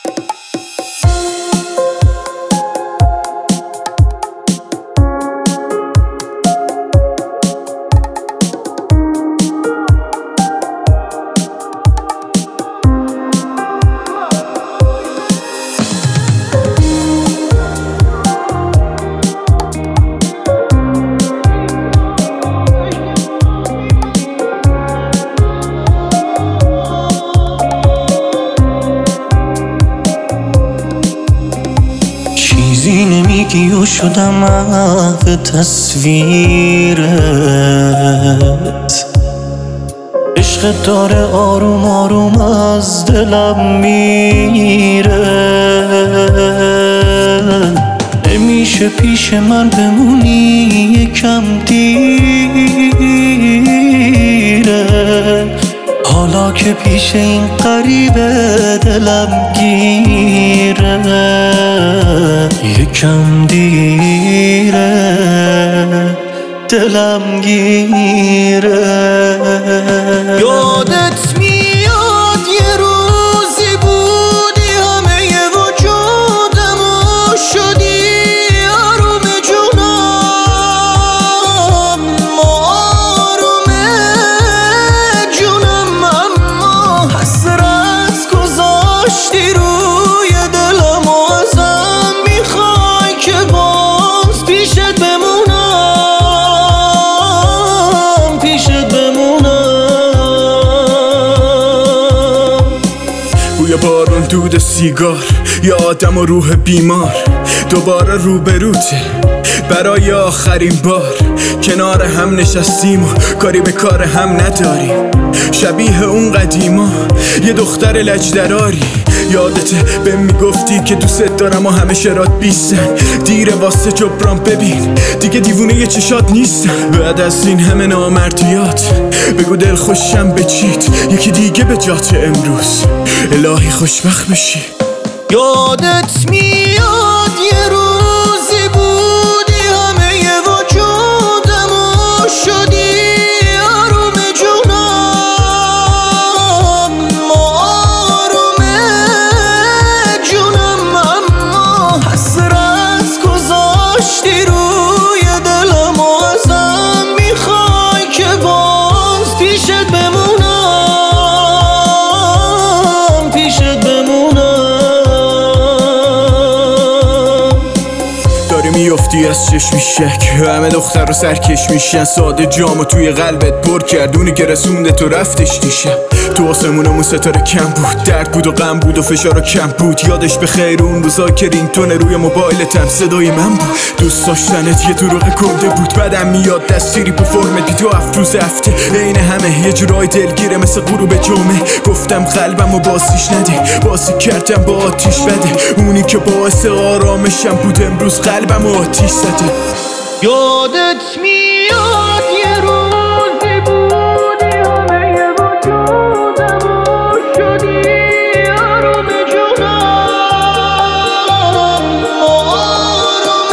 چیزی نمیگی و شدم محو تصویرت. عشق داره آروم آروم از دلم میره. نمیشه پیش من بمونی یکم دیره. حالا که پیش این غریبه دلم گیره. یکم دیره دلم گیره. یادت میاد یه روزی بودی همه وجودمو شدی آروم جونم. آروم جونم اما حسرت گذاشتی روی دلم و ازم میخوای که باز پیشت بمونم. پیشت بمونم. بوی بارون، دود سیگار، یه آدم و روح بیمار دوباره روبروته برای آخرین بار. کنار هم نشستیم و کاری به کار هم نداریم. شبیه اون قدیما یه دختر لجدراری. یادته به میگفتی که دوست دارم و همه شرات بیستن. دیره واسه جبران، ببین دیگه دیوونه یه چشات نیستم. بعد از این همه نامردیات بگو دل خوشم بچید یکی دیگه به جات امروز. الهی خوشبخت بشی. یادت میاد یه روزی بودی همه وجودمو شدی آروم جونم. آروم جونم اما حسرت گذاشتی روی دلم و ازم میخوای که باز پیشت بمونم. پیشت بمونم. میافتی از چشمی شک، همه دختر رو سرکش میشن. ساده جامو توی قلبت پر کردونی که رسونده تو رفتش دیشب. تو آسمونمون ستاره کم بود، درد بود و غم بود و فشار کم بود. یادش به خیر اون روزا که رینگتون روی موبایلتم صدای من بود. دوست داشتنت یه دروغ کنده بود. بعدم میاد دستیری پو فرمت بی تو روز هفته. عین همه یه جورای دلگیره مثل غروب جمعه. گفتم قلبمو بازیش نده، بازی کردم با آتیش بده. اونی که باعث آرامشم بود امروز قلبمو آتیش زده. یادت میاد یه روزی بودی همه وجودمو شدی آروم جونم. آروم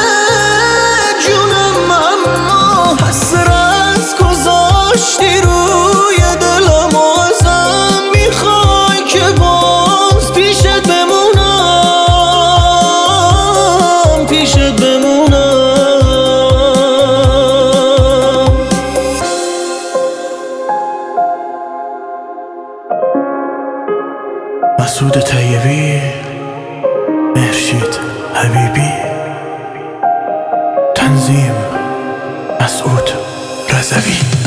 جونم اما حسرت گذاشتی روی دلم و ازم میخوای که باز پیشت بمونم. پیشت بمونم. مسعود طیبی، مهرشید حبیبی، تنظیم مسعود رضوی.